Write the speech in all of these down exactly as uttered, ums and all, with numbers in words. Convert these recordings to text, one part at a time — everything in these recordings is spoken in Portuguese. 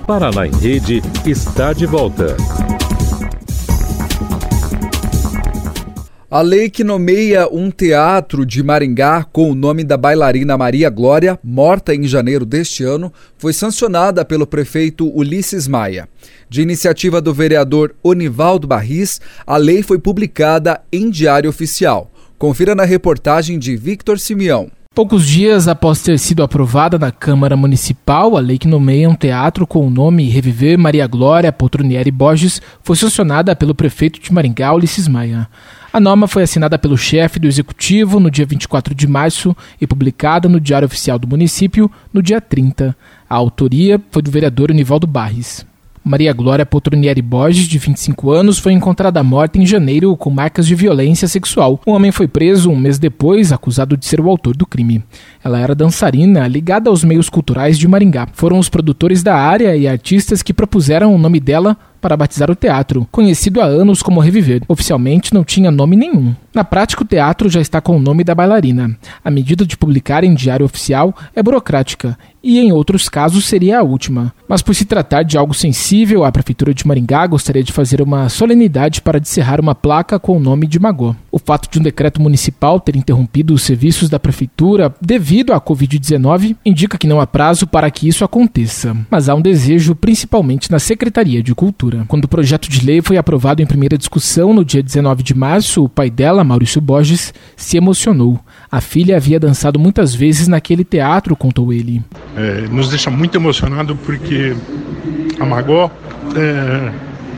Paraná em Rede está de volta. A lei que nomeia um teatro de Maringá com o nome da bailarina Maria Glória, morta em janeiro deste ano, foi sancionada pelo prefeito Ulisses Maia. De iniciativa do vereador Onivaldo Barris, a lei foi publicada em Diário Oficial. Confira na reportagem de Victor Simeão. Poucos dias após ter sido aprovada na Câmara Municipal, a lei que nomeia um teatro com o nome Reviver Maria Glória Poltronieri Borges foi sancionada pelo prefeito de Maringá, Ulisses Maia. A norma foi assinada pelo chefe do Executivo no dia vinte e quatro de março e publicada no Diário Oficial do Município no dia trinta. A autoria foi do vereador Onivaldo Barris. Maria Glória Poltronieri Borges, de vinte e cinco anos, foi encontrada morta em janeiro com marcas de violência sexual. O homem foi preso um mês depois, acusado de ser o autor do crime. Ela era dançarina, ligada aos meios culturais de Maringá. Foram os produtores da área e artistas que propuseram o nome dela para batizar o teatro, conhecido há anos como Reviver. Oficialmente não tinha nome nenhum. Na prática, o teatro já está com o nome da bailarina. A medida de publicar em Diário Oficial é burocrática e, em outros casos, seria a última. Mas por se tratar de algo sensível, a Prefeitura de Maringá gostaria de fazer uma solenidade para descerrar uma placa com o nome de Magó. O fato de um decreto municipal ter interrompido os serviços da Prefeitura devido à covid dezenove indica que não há prazo para que isso aconteça. Mas há um desejo, principalmente na Secretaria de Cultura. Quando o projeto de lei foi aprovado em primeira discussão no dia dezenove de março, o pai dela, Maurício Borges, se emocionou. A filha havia dançado muitas vezes naquele teatro, contou ele. É, nos deixa muito emocionado porque a Magó é,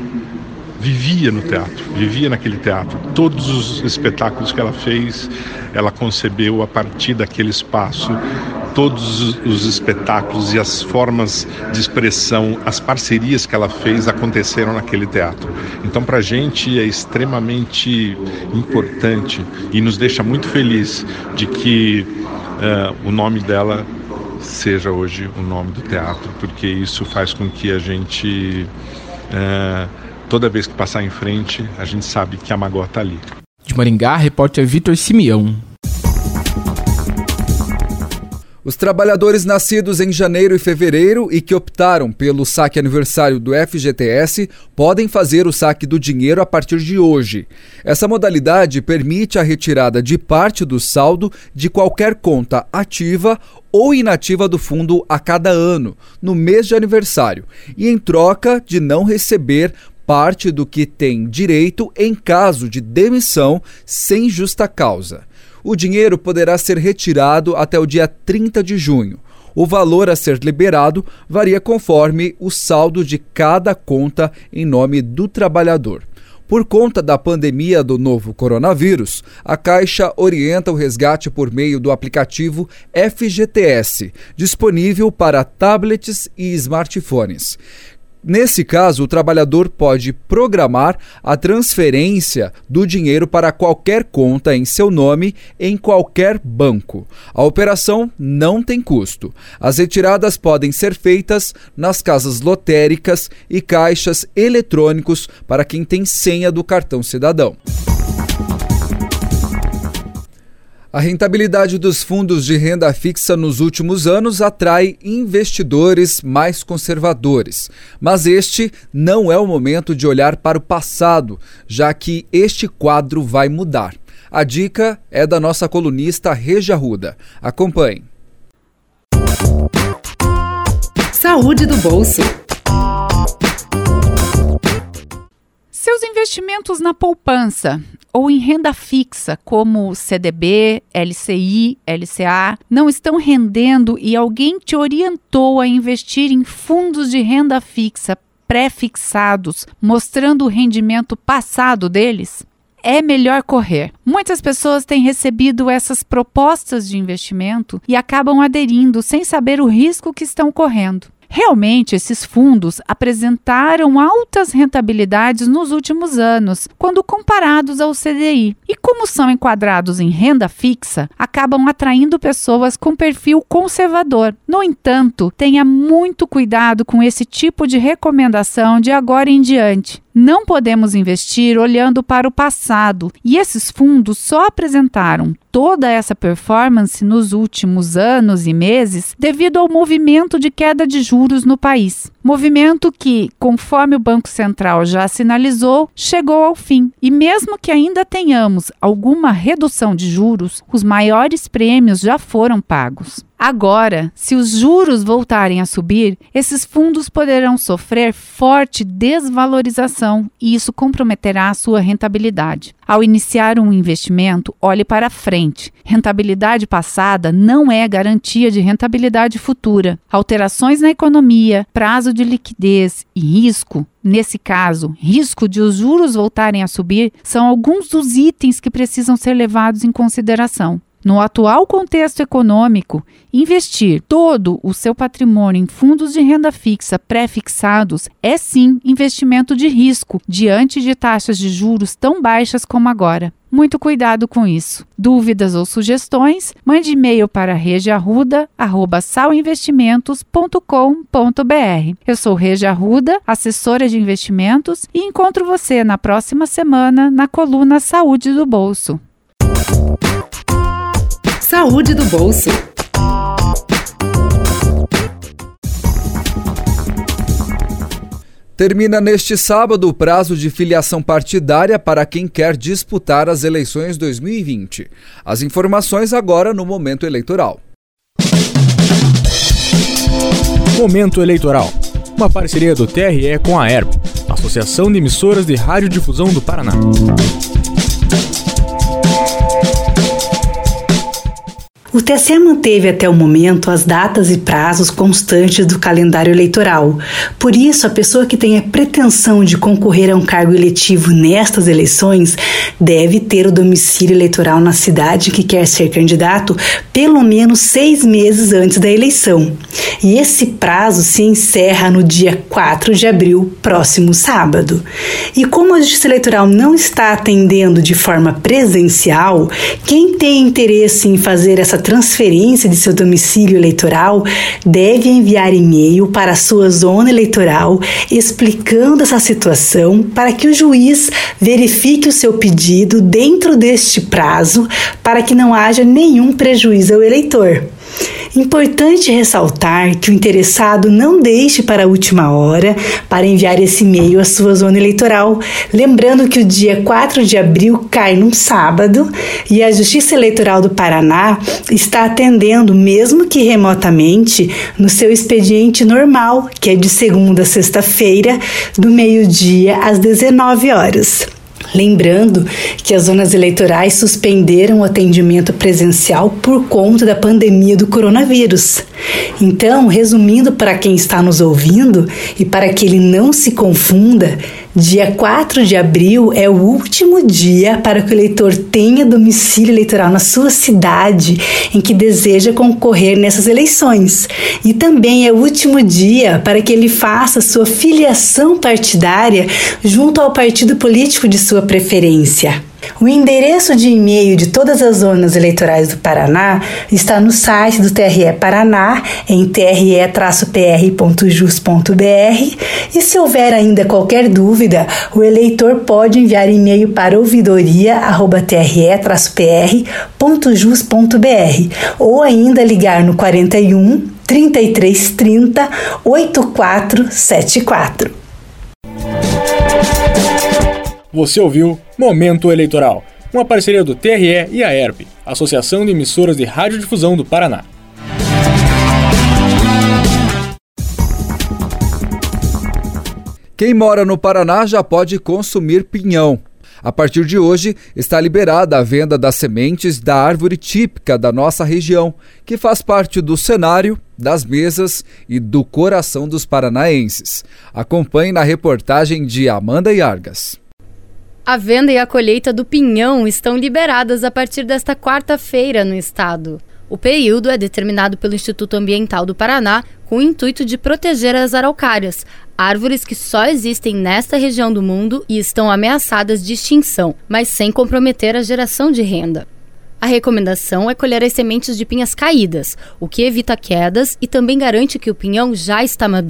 vivia no teatro, vivia naquele teatro. Todos os espetáculos que ela fez, ela concebeu a partir daquele espaço. Todos os espetáculos e as formas de expressão, as parcerias que ela fez aconteceram naquele teatro. Então, para a gente é extremamente importante e nos deixa muito feliz de que uh, o nome dela seja hoje o nome do teatro, porque isso faz com que a gente, uh, toda vez que passar em frente, a gente sabe que a Magó está ali. De Maringá, repórter Victor Simeão. Os trabalhadores nascidos em janeiro e fevereiro e que optaram pelo saque aniversário do F G T S podem fazer o saque do dinheiro a partir de hoje. Essa modalidade permite a retirada de parte do saldo de qualquer conta ativa ou inativa do fundo a cada ano, no mês de aniversário, e em troca de não receber parte do que tem direito em caso de demissão sem justa causa. O dinheiro poderá ser retirado até o dia trinta de junho. O valor a ser liberado varia conforme o saldo de cada conta em nome do trabalhador. Por conta da pandemia do novo coronavírus, a Caixa orienta o resgate por meio do aplicativo F G T S, disponível para tablets e smartphones. Nesse caso, o trabalhador pode programar a transferência do dinheiro para qualquer conta em seu nome em qualquer banco. A operação não tem custo. As retiradas podem ser feitas nas casas lotéricas e caixas eletrônicos para quem tem senha do cartão cidadão. A rentabilidade dos fundos de renda fixa nos últimos anos atrai investidores mais conservadores. Mas este não é o momento de olhar para o passado, já que este quadro vai mudar. A dica é da nossa colunista Regia Arruda. Acompanhe. Saúde do bolso. Seus investimentos na poupança ou em renda fixa, como C D B, L C I, L C A, não estão rendendo e alguém te orientou a investir em fundos de renda fixa pré-fixados, mostrando o rendimento passado deles? É melhor correr. Muitas pessoas têm recebido essas propostas de investimento e acabam aderindo sem saber o risco que estão correndo. Realmente, esses fundos apresentaram altas rentabilidades nos últimos anos, quando comparados ao C D I. E como são enquadrados em renda fixa, acabam atraindo pessoas com perfil conservador. No entanto, tenha muito cuidado com esse tipo de recomendação de agora em diante. Não podemos investir olhando para o passado, e esses fundos só apresentaram toda essa performance nos últimos anos e meses devido ao movimento de queda de juros no país. Movimento que, conforme o Banco Central já sinalizou, chegou ao fim. E mesmo que ainda tenhamos alguma redução de juros, os maiores prêmios já foram pagos. Agora, se os juros voltarem a subir, esses fundos poderão sofrer forte desvalorização e isso comprometerá a sua rentabilidade. Ao iniciar um investimento, olhe para frente. Rentabilidade passada não é garantia de rentabilidade futura. Alterações na economia, prazo de liquidez e risco, nesse caso, risco de os juros voltarem a subir, são alguns dos itens que precisam ser levados em consideração. No atual contexto econômico, investir todo o seu patrimônio em fundos de renda fixa pré-fixados é sim investimento de risco diante de taxas de juros tão baixas como agora. Muito cuidado com isso. Dúvidas ou sugestões? Mande e-mail para regia arruda arroba salinvestimentos ponto com ponto b r. Eu sou Regia Arruda, assessora de investimentos, e encontro você na próxima semana na coluna Saúde do Bolso. Saúde do Bolso. Termina neste sábado o prazo de filiação partidária para quem quer disputar as eleições dois mil e vinte. As informações agora no Momento Eleitoral. Momento Eleitoral. Uma parceria do T R E com a ERP, Associação de Emissoras de Radiodifusão do Paraná. O T S E manteve até o momento as datas e prazos constantes do calendário eleitoral. Por isso, a pessoa que tem a pretensão de concorrer a um cargo eletivo nestas eleições deve ter o domicílio eleitoral na cidade que quer ser candidato pelo menos seis meses antes da eleição. E esse prazo se encerra no dia quatro de abril, próximo sábado. E como a Justiça Eleitoral não está atendendo de forma presencial, quem tem interesse em fazer essa transferência de seu domicílio eleitoral deve enviar e-mail para a sua zona eleitoral explicando essa situação para que o juiz verifique o seu pedido dentro deste prazo para que não haja nenhum prejuízo ao eleitor. Importante ressaltar que o interessado não deixe para a última hora para enviar esse e-mail à sua zona eleitoral, lembrando que o dia quatro de abril cai num sábado e a Justiça Eleitoral do Paraná está atendendo, mesmo que remotamente, no seu expediente normal, que é de segunda a sexta-feira, do meio-dia às dezenove horas. Lembrando que as zonas eleitorais suspenderam o atendimento presencial por conta da pandemia do coronavírus. Então, resumindo para quem está nos ouvindo e para que ele não se confunda, dia quatro de abril é o último dia para que o eleitor tenha domicílio eleitoral na sua cidade em que deseja concorrer nessas eleições. E também é o último dia para que ele faça sua filiação partidária junto ao partido político de sua preferência. O endereço de e-mail de todas as zonas eleitorais do Paraná está no site do T R E Paraná, em t r e traço p r ponto jus ponto b r, e se houver ainda qualquer dúvida, o eleitor pode enviar e-mail para ouvidoria arroba t r e traço p r ponto jus ponto b r ou ainda ligar no quarenta e um, trinta e três trinta, oitenta e quatro setenta e quatro. Você ouviu Momento Eleitoral, uma parceria do T R E e a ERP, Associação de Emissoras de Radiodifusão do Paraná. Quem mora no Paraná já pode consumir pinhão. A partir de hoje, está liberada a venda das sementes da árvore típica da nossa região, que faz parte do cenário, das mesas e do coração dos paranaenses. Acompanhe na reportagem de Amanda Yargas. A venda e a colheita do pinhão estão liberadas a partir desta quarta-feira no estado. O período é determinado pelo Instituto Ambiental do Paraná com o intuito de proteger as araucárias, árvores que só existem nesta região do mundo e estão ameaçadas de extinção, mas sem comprometer a geração de renda. A recomendação é colher as sementes de pinhas caídas, o que evita quedas e também garante que o pinhão já está maduro.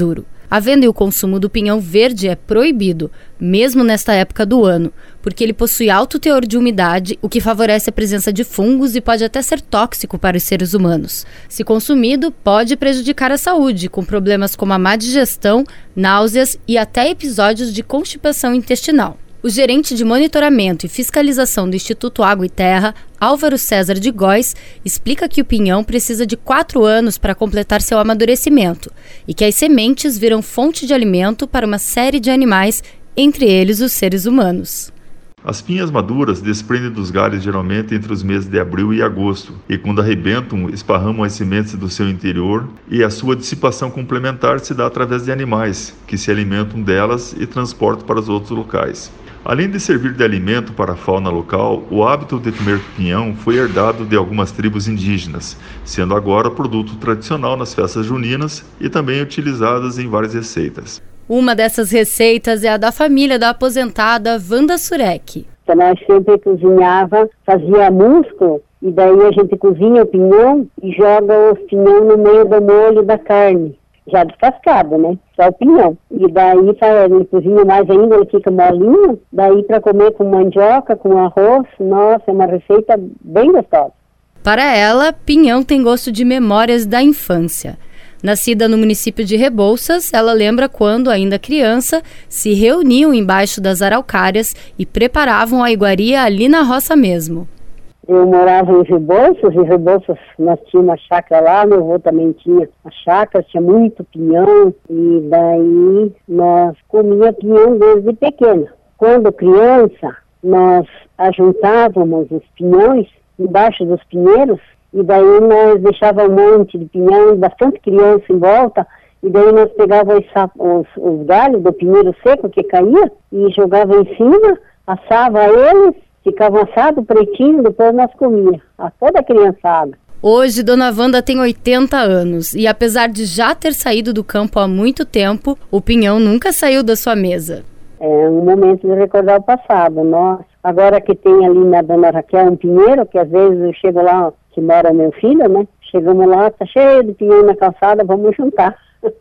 A venda e o consumo do pinhão verde é proibido, mesmo nesta época do ano, porque ele possui alto teor de umidade, o que favorece a presença de fungos e pode até ser tóxico para os seres humanos. Se consumido, pode prejudicar a saúde, com problemas como a má digestão, náuseas e até episódios de constipação intestinal. O gerente de monitoramento e fiscalização do Instituto Água e Terra, Álvaro César de Góes, explica que o pinhão precisa de quatro anos para completar seu amadurecimento e que as sementes viram fonte de alimento para uma série de animais, entre eles os seres humanos. As pinhas maduras desprendem dos galhos geralmente entre os meses de abril e agosto, e quando arrebentam, esparramam as sementes do seu interior, e a sua dissipação complementar se dá através de animais, que se alimentam delas e transportam para os outros locais. Além de servir de alimento para a fauna local, o hábito de comer pinhão foi herdado de algumas tribos indígenas, sendo agora produto tradicional nas festas juninas e também utilizadas em várias receitas. Uma dessas receitas é a da família da aposentada Wanda Surek. Nós sempre cozinhava, fazia músculo, e daí a gente cozinha o pinhão e joga o pinhão no meio do molho da carne. Já descascado, né? Só o pinhão. E daí ele cozinha mais ainda, ele fica molinho. Daí para comer com mandioca, com arroz, nossa, é uma receita bem gostosa. Para ela, pinhão tem gosto de memórias da infância. Nascida no município de Rebouças, ela lembra quando, ainda criança, se reuniam embaixo das araucárias e preparavam a iguaria ali na roça mesmo. Eu morava em Rebouças, e Rebouças nós tínhamos uma chácara lá, meu avô também tinha a chácara, tinha muito pinhão, e daí nós comíamos pinhão desde pequena. Quando criança, nós ajuntávamos os pinhões embaixo dos pinheiros, e daí nós deixávamos um monte de pinhão, bastante criança em volta, e daí nós pegávamos os, os, os galhos do pinheiro seco que caía, e jogava em cima, assava eles, ficavam assados, pretinho, depois nós comíamos, a toda a criançada. Hoje, Dona Wanda tem oitenta anos e apesar de já ter saído do campo há muito tempo, o pinhão nunca saiu da sua mesa. É um momento de recordar o passado. Nós, agora que tem ali na Dona Raquel um pinheiro, que às vezes eu chego lá, que mora meu filho, né? Chegamos lá, tá cheio de pinhão na calçada, vamos juntar.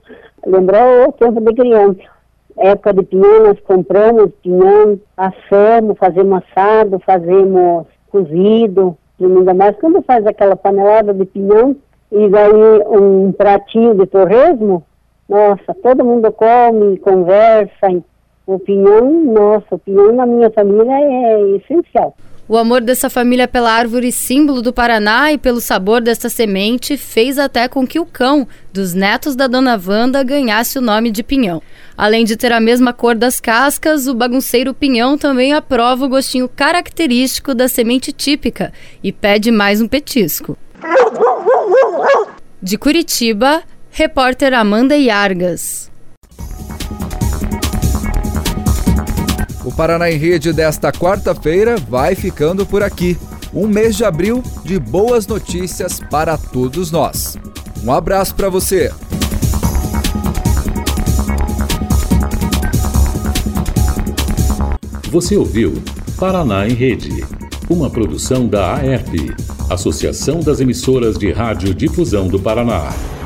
Lembrou o tempo de criança. Época de pinhão, nós compramos pinhão, assamos, fazemos assado, fazemos cozido, ainda mais quando faz aquela panelada de pinhão, e daí um pratinho de torresmo, nossa, todo mundo come, conversa. O pinhão, nossa, o pinhão na minha família é essencial. O amor dessa família pela árvore símbolo do Paraná e pelo sabor desta semente fez até com que o cão dos netos da Dona Wanda ganhasse o nome de pinhão. Além de ter a mesma cor das cascas, o bagunceiro pinhão também aprova o gostinho característico da semente típica e pede mais um petisco. De Curitiba, repórter Amanda Iargas. O Paraná em Rede desta quarta-feira vai ficando por aqui. Um mês de abril de boas notícias para todos nós. Um abraço para você. Você ouviu Paraná em Rede, uma produção da A E R P, Associação das Emissoras de Rádio Difusão do Paraná.